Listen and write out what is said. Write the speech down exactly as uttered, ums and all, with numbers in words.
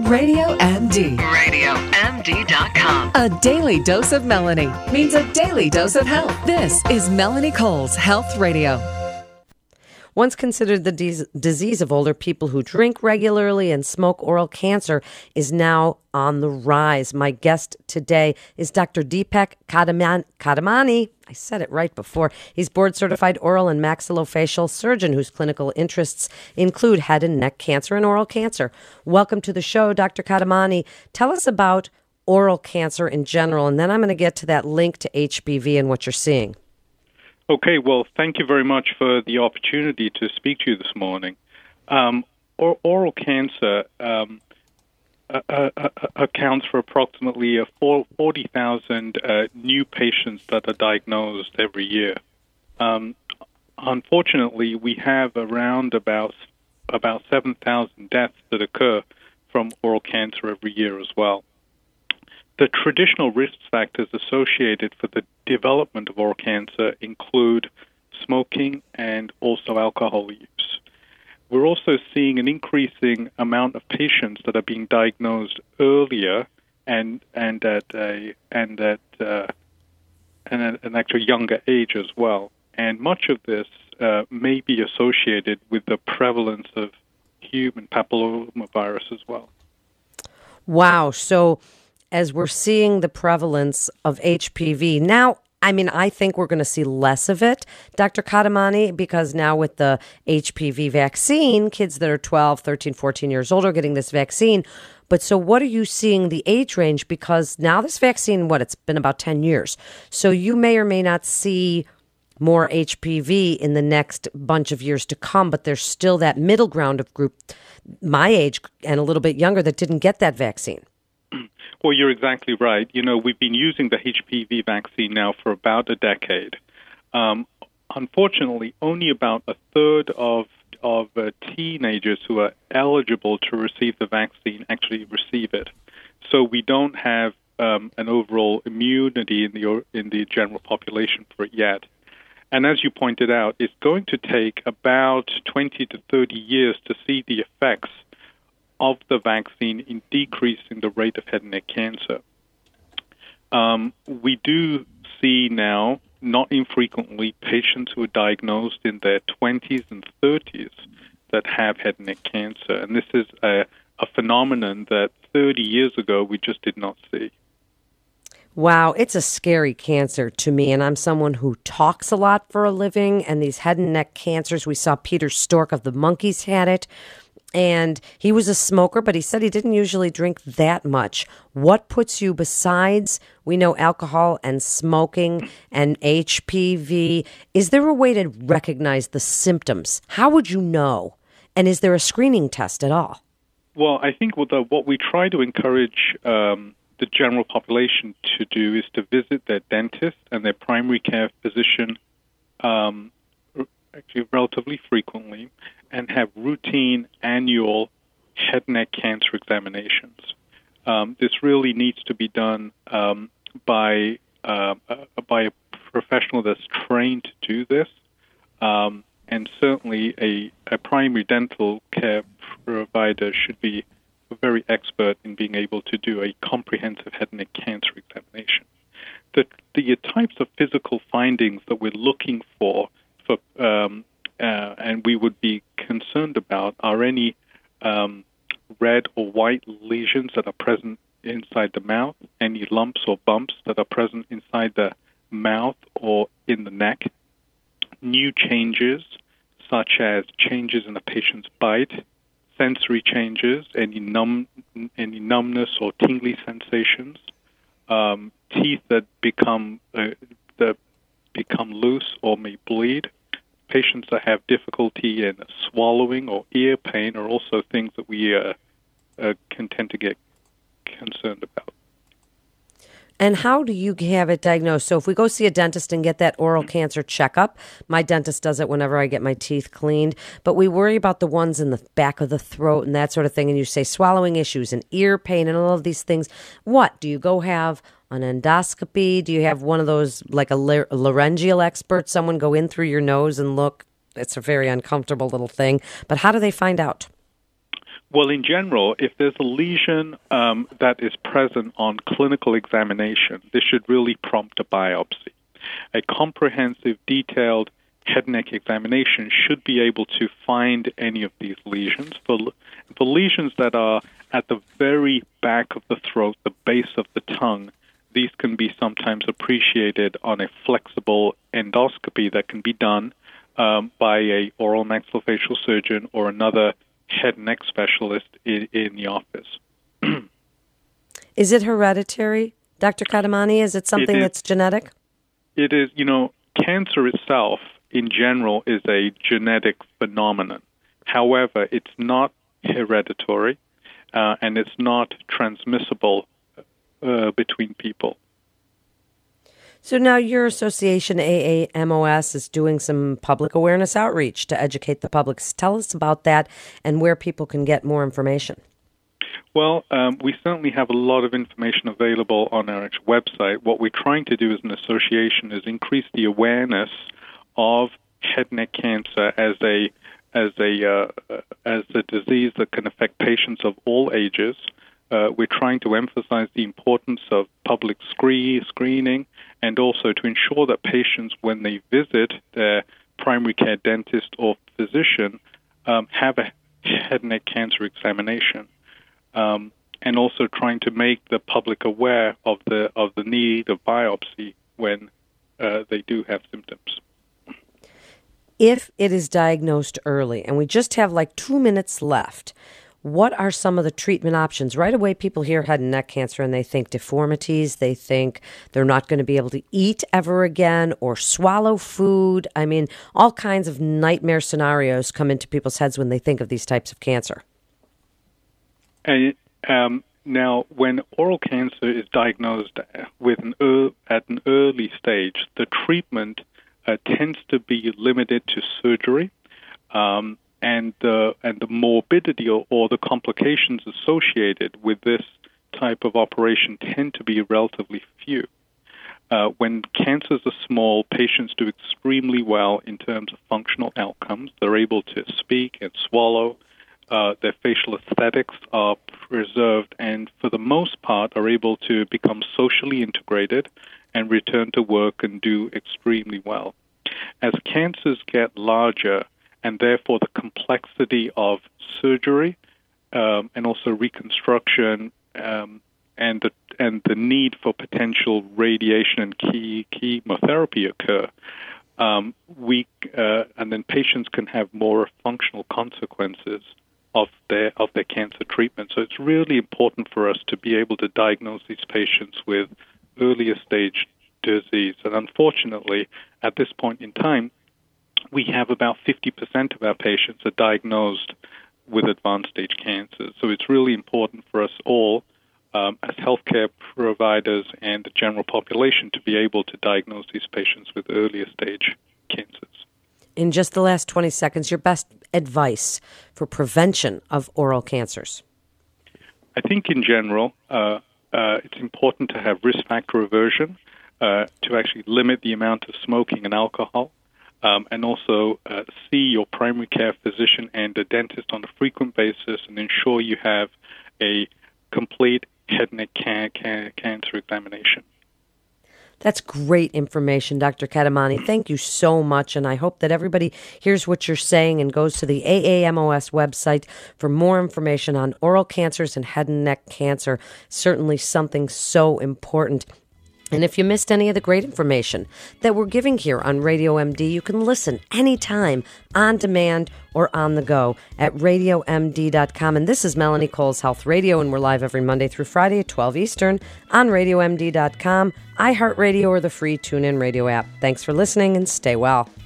Radio M D. radio M D dot com. A daily dose of Melanie means a daily dose of health. This is Melanie Cole's Health Radio. Once considered the dis- disease of older people who drink regularly and smoke, oral cancer is now on the rise. My guest today is Doctor Deepak Kadamani. Kadamani. I said it right before. He's board-certified oral and maxillofacial surgeon whose clinical interests include head and neck cancer and oral cancer. Welcome to the show, Doctor Kadamani. Tell us about oral cancer in general, and then I'm going to get to that link to H P V and what you're seeing. Okay, well, thank you very much for the opportunity to speak to you this morning. Um, or, oral cancer um, uh, uh, uh, accounts for approximately uh, forty thousand uh, new patients that are diagnosed every year. Um, unfortunately, we have around about about seven thousand deaths that occur from oral cancer every year as well. The traditional risk factors associated for the development of oral cancer include smoking and also alcohol use. We're also seeing an increasing amount of patients that are being diagnosed earlier and and at a and at uh, and at an actual younger age as well. And much of this uh, may be associated with the prevalence of human papillomavirus as well. Wow. So as we're seeing the prevalence of H P V. Now, I mean, I think we're going to see less of it, Doctor Kadamani, because now with the H P V vaccine, kids that are twelve, thirteen, fourteen years old are getting this vaccine. But so what are you seeing the age range? Because now this vaccine, what, it's been about ten years. So you may or may not see more H P V in the next bunch of years to come, but there's still that middle ground of group, my age and a little bit younger, that didn't get that vaccine. Well, you're exactly right. You know, we've been using the H P V vaccine now for about a decade. Um, unfortunately, only about a third of of uh, teenagers who are eligible to receive the vaccine actually receive it. So we don't have um, an overall immunity in the in the general population for it yet. And as you pointed out, it's going to take about twenty to thirty years to see the effects of the vaccine in decreasing the rate of head and neck cancer. Um, we do see now, not infrequently, patients who are diagnosed in their twenties and thirties that have head and neck cancer. And this is a, a phenomenon that thirty years ago we just did not see. Wow, it's a scary cancer to me, and I'm someone who talks a lot for a living, and these head and neck cancers, we saw Peter Stork of the Monkees had it. And he was a smoker, but he said he didn't usually drink that much. What puts you, besides, we know alcohol and smoking and H P V, is there a way to recognize the symptoms? How would you know? And is there a screening test at all? Well, I think what, the, what we try to encourage um, the general population to do is to visit their dentist and their primary care physician um, actually relatively frequently, and have routine annual head and neck cancer examinations. Um, this really needs to be done um, by uh, uh, by a professional that's trained to do this, um, and certainly a, a primary dental care provider should be very expert in being able to do a comprehensive head and neck cancer examination. The, the types of physical findings that we're looking for for um, Uh, and we would be concerned about are any um, red or white lesions that are present inside the mouth, any lumps or bumps that are present inside the mouth or in the neck, new changes such as changes in a patient's bite, sensory changes, any numb, any numbness or tingly sensations, um, teeth that become uh, that become loose or may bleed. Patients that have difficulty in swallowing or ear pain are also things that we uh, uh, can tend to get concerned about. And how do you have it diagnosed? So if we go see a dentist and get that oral cancer checkup, my dentist does it whenever I get my teeth cleaned, but we worry about the ones in the back of the throat and that sort of thing, and you say swallowing issues and ear pain and all of these things. What? Do you go have an endoscopy? Do you have one of those, like a laryngeal expert, someone go in through your nose and look? It's a very uncomfortable little thing, but how do they find out? Well, in general, if there's a lesion um, that is present on clinical examination, this should really prompt a biopsy. A comprehensive, detailed head and neck examination should be able to find any of these lesions. For, for lesions that are at the very back of the throat, the base of the tongue, these can be sometimes appreciated on a flexible endoscopy that can be done um, by a oral maxillofacial surgeon or another head and neck specialist in, in the office. Is it hereditary, Doctor Kadamani? Is it something it is, that's genetic? It is, you know, cancer itself in general is a genetic phenomenon. However, it's not hereditary uh, and it's not transmissible uh, between people. So now your association, A A M O S, is doing some public awareness outreach to educate the public. Tell us about that and where people can get more information. Well, um, we certainly have a lot of information available on our website. What we're trying to do as an association is increase the awareness of head and neck cancer as a as a uh, as a disease that can affect patients of all ages. Uh, we're trying to emphasize the importance of public screen, screening and also to ensure that patients, when they visit their primary care dentist or physician, um, have a head and neck cancer examination. Um, and also trying to make the public aware of the of the need of biopsy when uh, they do have symptoms. If it is diagnosed early, and we just have like two minutes left, what are some of the treatment options? Right away, people hear head and neck cancer and they think deformities. They think they're not going to be able to eat ever again or swallow food. I mean, all kinds of nightmare scenarios come into people's heads when they think of these types of cancer. And, um, now, when oral cancer is diagnosed with an er- at an early stage, the treatment uh, tends to be limited to surgery. Um, And the and the morbidity or, or the complications associated with this type of operation tend to be relatively few. Uh, when cancers are small, patients do extremely well in terms of functional outcomes. They're able to speak and swallow. Uh, their facial aesthetics are preserved, and for the most part, are able to become socially integrated and return to work and do extremely well. As cancers get larger, and therefore the complexity of surgery um, and also reconstruction um, and the and the need for potential radiation and key, chemotherapy occur, um, we uh, and then patients can have more functional consequences of their of their cancer treatment. So it's really important for us to be able to diagnose these patients with earlier stage disease. And unfortunately, at this point in time, we have about fifty percent of our patients are diagnosed with advanced stage cancers. So it's really important for us all um, as healthcare providers and the general population to be able to diagnose these patients with earlier stage cancers. In just the last twenty seconds, your best advice for prevention of oral cancers? I think in general, uh, uh, it's important to have risk factor aversion, uh, to actually limit the amount of smoking and alcohol. Um, and also uh, see your primary care physician and a dentist on a frequent basis and ensure you have a complete head and neck can- can- cancer examination. That's great information, Doctor Kadamani. Thank you so much, and I hope that everybody hears what you're saying and goes to the A A M O S website for more information on oral cancers and head and neck cancer. Certainly something so important. And if you missed any of the great information that we're giving here on Radio M D, you can listen anytime, on demand or on the go at radio m d dot com. And this is Melanie Cole's Health Radio, and we're live every Monday through Friday at twelve Eastern on radio m d dot com, iHeartRadio, or the free TuneIn Radio app. Thanks for listening, and stay well.